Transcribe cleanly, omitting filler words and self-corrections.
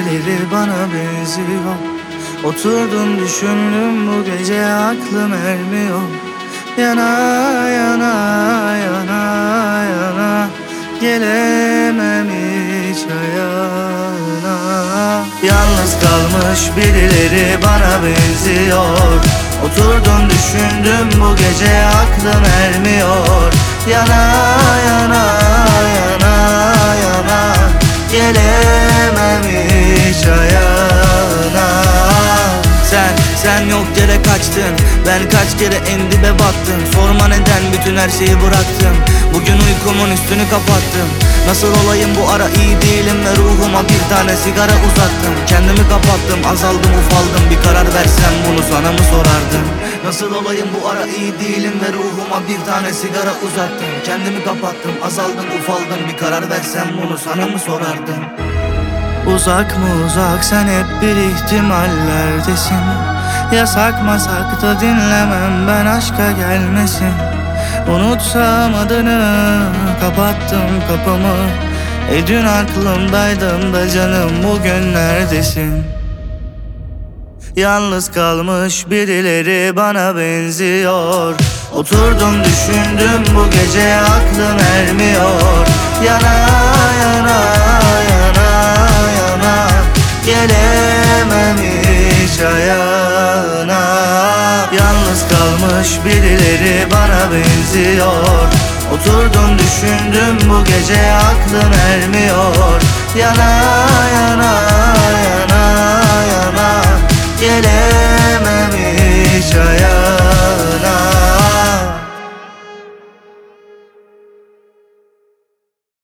birileri bana benziyor. Oturdum düşündüm bu gece aklım ermiyor. Yana yana yana yana gelemem hiç ayağına. Yalnız kalmış birileri bana benziyor. Oturdum düşündüm bu gece aklım ermiyor. Yana yana yana yana gelemem hiç ayağına. Sen yok yere kaçtın, ben kaç kere en dibe battım. Sorma neden bütün her şeyi bıraktım. Bugün uykumun üstünü kapattım. Nasıl olayım bu ara iyi değilim ve ruhuma bir tane sigara uzattım. Kendimi kapattım, azaldım ufaldım. Bir karar versem bunu sana mı sorardım? Nasıl olayım bu ara iyi değilim ve ruhuma bir tane sigara uzattım. Kendimi kapattım, azaldım ufaldım. Bir karar versem bunu sana mı sorardım? Uzak mı uzak, sen hep bir ihtimallerdesin. Yasak masak da dinlemem ben aşka gelmesin. Unutsam adını, kapattım kapımı. Dün aklımdaydın da canım, bugün neredesin? Yalnız kalmış birileri bana benziyor. Oturdum düşündüm bu gece aklım ermiyor. Yana yana yana yana gelemem hiç ayağına. Yalnız kalmış birileri bana benziyor. Oturdum düşündüm bu gece aklım ermiyor. Yana yana yana